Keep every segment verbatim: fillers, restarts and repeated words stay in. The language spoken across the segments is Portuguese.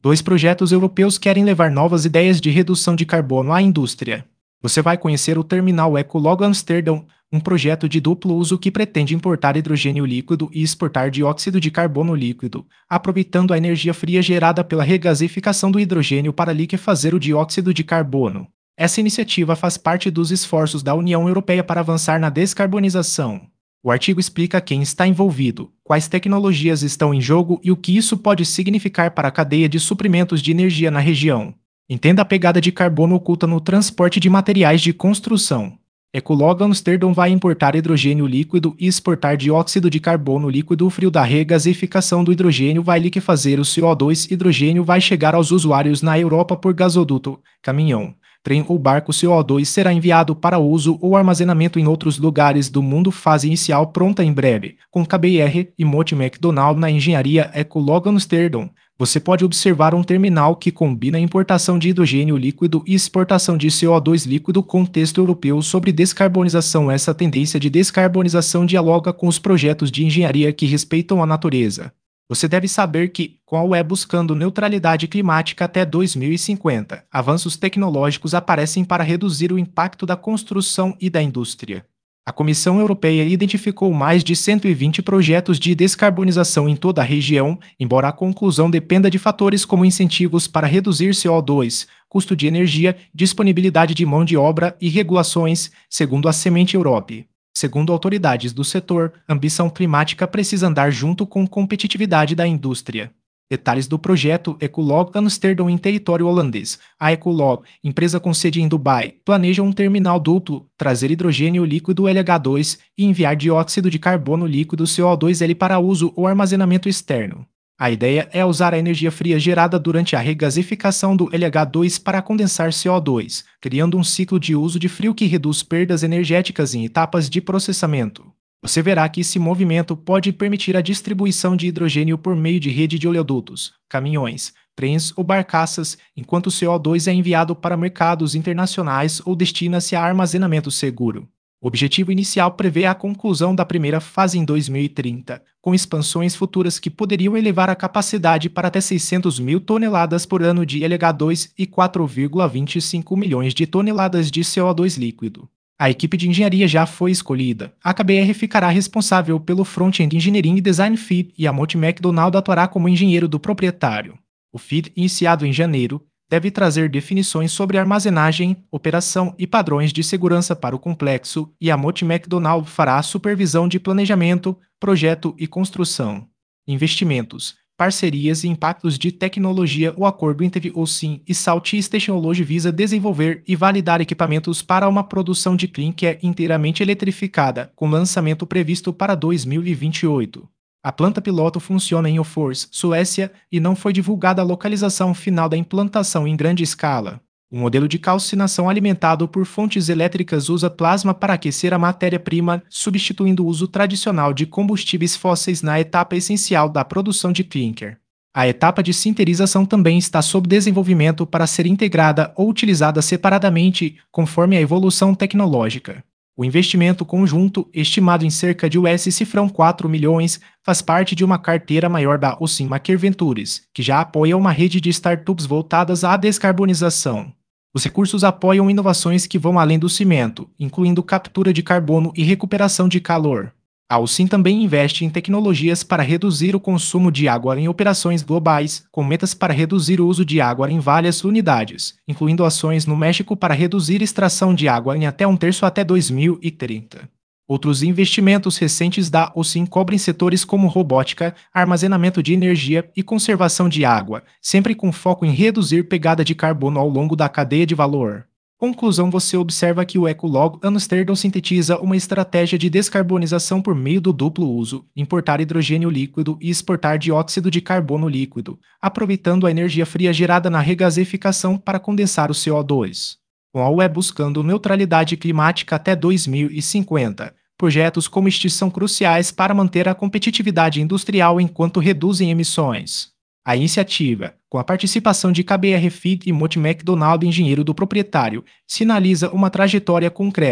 Dois projetos europeus querem levar novas ideias de redução de carbono à indústria. Você vai conhecer o Terminal Ecolog Amsterdam, um projeto de duplo uso que pretende importar hidrogênio líquido e exportar dióxido de carbono líquido, aproveitando a energia fria gerada pela regasificação do hidrogênio para liquefazer o dióxido de carbono. Essa iniciativa faz parte dos esforços da União Europeia para avançar na descarbonização. O artigo explica quem está envolvido, quais tecnologias estão em jogo e o que isso pode significar para a cadeia de suprimentos de energia na região. Entenda a pegada de carbono oculta no transporte de materiais de construção. Ecolog Amsterdam vai importar hidrogênio líquido e exportar dióxido de carbono líquido. O frio da regasificação do hidrogênio vai liquefazer o C O dois. Hidrogênio vai chegar aos usuários na Europa por gasoduto, caminhão, trem ou barco. C O dois será enviado para uso ou armazenamento em outros lugares do mundo. Fase inicial pronta em breve, com K B R e Mote McDonald na engenharia Ecolog Amsterdam. Você pode observar um terminal que combina a importação de hidrogênio líquido e exportação de C O dois líquido. Contexto europeu sobre descarbonização. Essa tendência de descarbonização dialoga com os projetos de engenharia que respeitam a natureza. Você deve saber que, com a U E buscando neutralidade climática até dois mil e cinquenta, avanços tecnológicos aparecem para reduzir o impacto da construção e da indústria. A Comissão Europeia identificou mais de cento e vinte projetos de descarbonização em toda a região, embora a conclusão dependa de fatores como incentivos para reduzir C O dois, custo de energia, disponibilidade de mão de obra e regulações, segundo a Semente Europe. Segundo autoridades do setor, a ambição climática precisa andar junto com a competitividade da indústria. Detalhes do projeto Ecolog Amsterdam em território holandês. A Ecolog, empresa com sede em Dubai, planeja um terminal duplo, trazer hidrogênio líquido L H dois e enviar dióxido de carbono líquido C O dois L para uso ou armazenamento externo. A ideia é usar a energia fria gerada durante a regasificação do L H dois para condensar C O dois, criando um ciclo de uso de frio que reduz perdas energéticas em etapas de processamento. Você verá que esse movimento pode permitir a distribuição de hidrogênio por meio de rede de oleodutos, caminhões, trens ou barcaças, enquanto o C O dois é enviado para mercados internacionais ou destina-se a armazenamento seguro. O objetivo inicial prevê a conclusão da primeira fase em dois mil e trinta, com expansões futuras que poderiam elevar a capacidade para até seiscentas mil toneladas por ano de L H dois e quatro vírgula vinte e cinco milhões de toneladas de C O dois líquido. A equipe de engenharia já foi escolhida. A K B R ficará responsável pelo Front-End Engineering e Design F I D e a Mote McDonald atuará como engenheiro do proprietário. O F I D, iniciado em janeiro, deve trazer definições sobre armazenagem, operação e padrões de segurança para o complexo, e a Mote McDonald fará a supervisão de planejamento, projeto e construção. Investimentos, parcerias e impactos de tecnologia. O acordo entre o S I M e Southeast Technology visa desenvolver e validar equipamentos para uma produção de clinker inteiramente eletrificada, com lançamento previsto para dois mil e vinte e oito. A planta piloto funciona em Hofors, Suécia, e não foi divulgada a localização final da implantação em grande escala. O modelo de calcinação alimentado por fontes elétricas usa plasma para aquecer a matéria-prima, substituindo o uso tradicional de combustíveis fósseis na etapa essencial da produção de clinker. A etapa de sinterização também está sob desenvolvimento para ser integrada ou utilizada separadamente, conforme a evolução tecnológica. O investimento conjunto, estimado em cerca de U S cifrão quatro milhões, faz parte de uma carteira maior da O S I M Maker Ventures, que já apoia uma rede de startups voltadas à descarbonização. Os recursos apoiam inovações que vão além do cimento, incluindo captura de carbono e recuperação de calor. A O S I M também investe em tecnologias para reduzir o consumo de água em operações globais, com metas para reduzir o uso de água em várias unidades, incluindo ações no México para reduzir extração de água em até um terço até dois mil e trinta. Outros investimentos recentes da O S I M cobrem setores como robótica, armazenamento de energia e conservação de água, sempre com foco em reduzir pegada de carbono ao longo da cadeia de valor. Conclusão: você observa que o Ecolog Amsterdam sintetiza uma estratégia de descarbonização por meio do duplo uso, importar hidrogênio líquido e exportar dióxido de carbono líquido, aproveitando a energia fria gerada na regasificação para condensar o C O dois. Com a U E buscando neutralidade climática até dois mil e cinquenta, projetos como estes são cruciais para manter a competitividade industrial enquanto reduzem emissões. A iniciativa, com a participação de K B R F I D e Mote McDonald, engenheiro do proprietário, sinaliza uma trajetória concreta,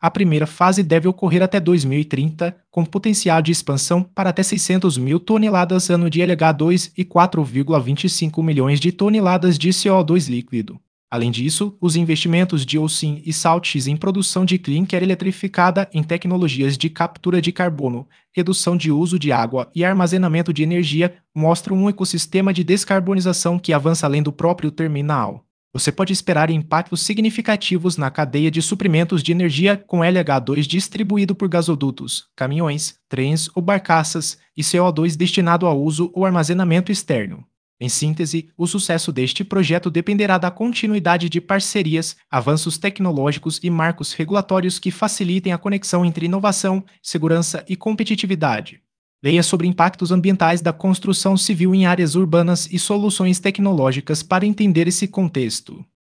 A primeira fase deve ocorrer até dois mil e trinta, com potencial de expansão para até seiscentos mil toneladas ano de L H dois e quatro vírgula vinte e cinco milhões de toneladas de C O dois líquido. Além disso, os investimentos de Holcim e Saltis em produção de clinker eletrificada em tecnologias de captura de carbono, redução de uso de água e armazenamento de energia mostram um ecossistema de descarbonização que avança além do próprio terminal. Você pode esperar impactos significativos na cadeia de suprimentos de energia com L H dois distribuído por gasodutos, caminhões, trens ou barcaças e C O dois destinado a uso ou armazenamento externo. Em síntese, o sucesso deste projeto dependerá da continuidade de parcerias, avanços tecnológicos e marcos regulatórios que facilitem a conexão entre inovação, segurança e competitividade. Leia sobre impactos ambientais da construção civil em áreas urbanas e soluções tecnológicas para entender esse contexto.